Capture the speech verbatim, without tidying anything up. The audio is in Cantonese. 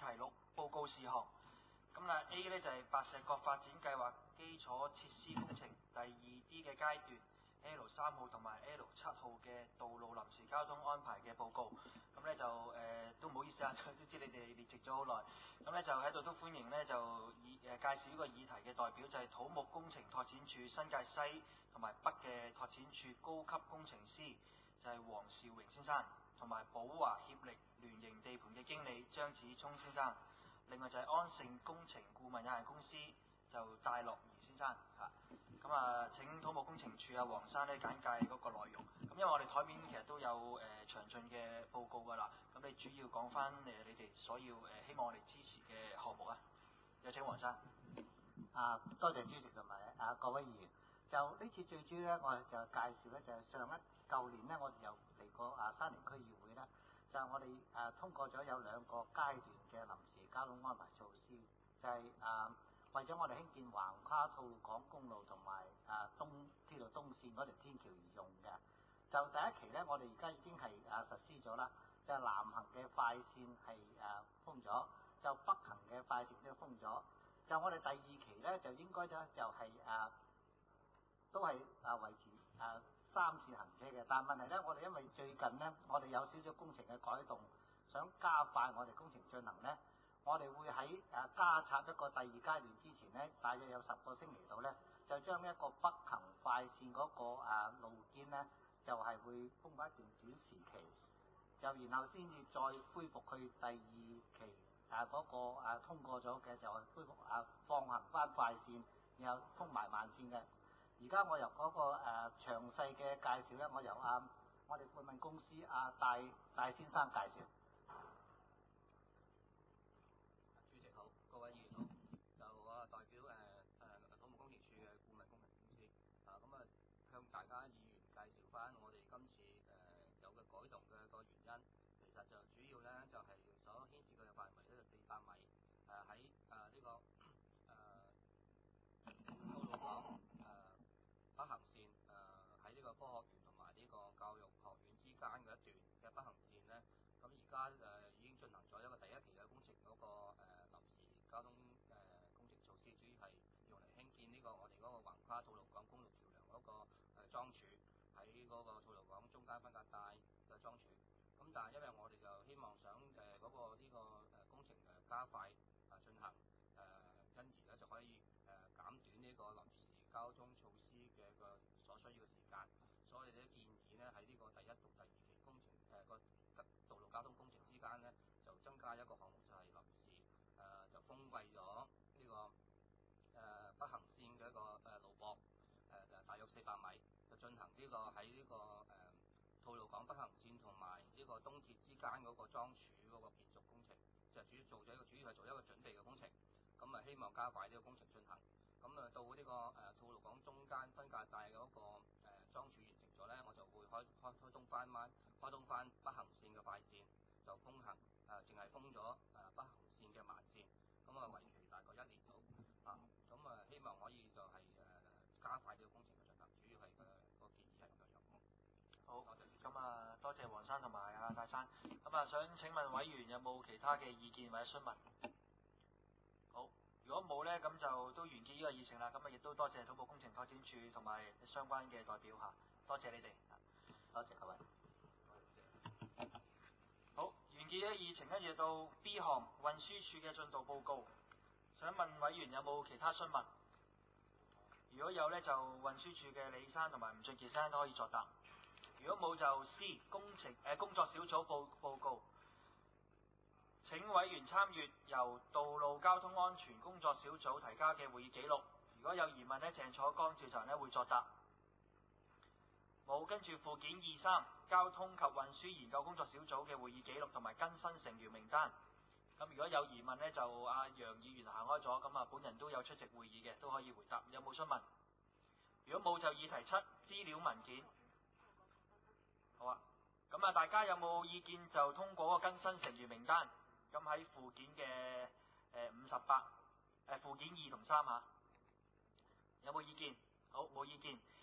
題錄報告事項。咁啊 A 呢就係白石角發展計劃基礎設施工程第二 D 嘅階段 L 三號同埋 L 七號嘅道路臨時交通安排嘅報告。咁呢就誒、呃、都唔好意思啊，都知你哋列席咗好耐。咁呢就喺度都歡迎呢，就以誒、呃、介紹呢個議題嘅代表就係土木工程拓展署新界西同埋北嘅拓展處高級工程師，就係、是、黃兆榮先生，同埋寶華協力聯營地盤嘅經理張子聰先生。另外就係安盛工程顧問有限公司就戴樂儀先生嚇。咁啊請土木工程處啊黃生咧簡介嗰個內容。咁因為我哋台面其實都有誒、呃、詳盡嘅報告㗎啦，咁你主要講翻誒你哋所要誒、呃、希望我哋支持嘅項目啊。有請黃生。 啊，多謝主席同埋啊各位議員。就呢次最主要咧，我哋就介紹咧，就係上一舊年咧，我哋又嚟過啊沙田區議會咧，就係我哋誒、啊、通過咗有兩個階段嘅臨時交通安排措施，就係、是、啊為咗我哋興建橫跨吐露港公路同埋啊東鐵路東線嗰條天橋而用嘅。就第一期咧，我哋而家已經係啊實施咗啦，就係、是、南行嘅快線係誒、啊、封咗，就北行嘅快線都封咗。就我哋第二期咧，就應該咧就係、是、誒。啊都係啊維持啊三線行車嘅，但問題咧，我哋因為最近咧，我哋有少少工程嘅改動，想加快我哋工程進行咧，我哋會喺誒加插一個第二階段之前咧，大約有十個星期度咧，就將一個北行快線嗰個啊路肩咧，就係、是、會封返一段短時期，就然後先至再恢復去第二期啊嗰、那個啊通過咗嘅就係恢復啊放行翻快線，然後封埋慢線嘅。而家我由嗰、那個誒、呃、詳細嘅介紹咧，我由啊我哋顧問公司啊戴戴先生介紹。 主席好，各位議員好，就我代表誒誒土木工程處嘅顧問工程公司啊，咁啊向大家議員介紹翻我哋今次誒、呃、有嘅改動嘅個原因，其實就主要咧就係、是、所牽涉嘅範圍咧就四百米誒喺誒呢個誒吐露港誒。呃北行線誒喺呢個科學園同埋呢個教育學院之間嘅一段嘅北行線咧，咁而家誒已經進行咗一個第一期嘅工程嗰、那個誒、呃、臨時交通誒、呃、工程措施，主要係用嚟興建呢個我哋嗰個橫跨吐露港公路橋梁嗰個誒樁柱喺嗰個吐露港中間分隔帶嘅樁柱。咁但係因為我哋就希望想誒嗰、呃那個呢、這個誒工程誒加快啊進行。誒、呃，因而咧就可以誒、呃、減短呢個臨時交通措施嘅個所需要嘅時間，所以咧建議咧喺呢個第一到第二期工程誒個、呃、道路交通工程之間咧，就增加一個項目，就係臨時誒、呃、就封閉咗呢個誒、呃、北行線嘅一個誒路駁誒誒大約四百米，就進行呢、這個喺呢、這個誒吐露港北行線同埋呢個東鐵之間嗰個樁柱嗰個建築工程，就主要做咗一個主要係做一個準備嘅工程。咁啊，希望加快呢個工程進行。咁啊，到呢、這個誒、呃、吐露港中間分隔帶嗰、那個誒樁柱完成咗咧，我就會開開開通翻翻開通翻北行線嘅快線，就封行誒，淨、呃、係封咗誒、呃、北行線嘅慢線。咁啊，為期大概一年度啊。咁啊，希望可以就係、是、誒、呃、加快呢個工程嘅進行。主要係誒個建議係咁樣。 好，咁啊，多謝黃生同埋阿戴生。咁啊，想請問委員有冇其他嘅意見或者詢問？好，如果冇呢，咁就都完結呢個議程啦。咁啊，亦都多謝土木工程拓展處同埋相關嘅代表嚇，多謝你哋。 多謝各位。 好，完結呢議程，跟住到 B 項運輸署嘅進度報告。想問委員有冇其他詢問？如果有呢，就運輸署嘅李生同埋吳俊傑生都可以作答。如果冇就 C 工程誒、呃、工作小組報報告。請委員參閱由道路交通安全工作小組提交嘅會議記錄。如果有疑問呢，鄭楚光召集人呢會作答。冇，跟住附件二三交通及運輸研究工作小組嘅會議記錄同埋更新成員名單。咁如果有疑問呢，就阿、啊、楊議員行開咗，咁啊本人都有出席會議嘅，都可以回答。有冇詢問？如果冇就議題七資料文件。好啊，咁啊大家有冇意見就通過個更新成員名單？咁喺附件嘅誒五十八誒附件二同三嚇，有冇意見？好，冇意見。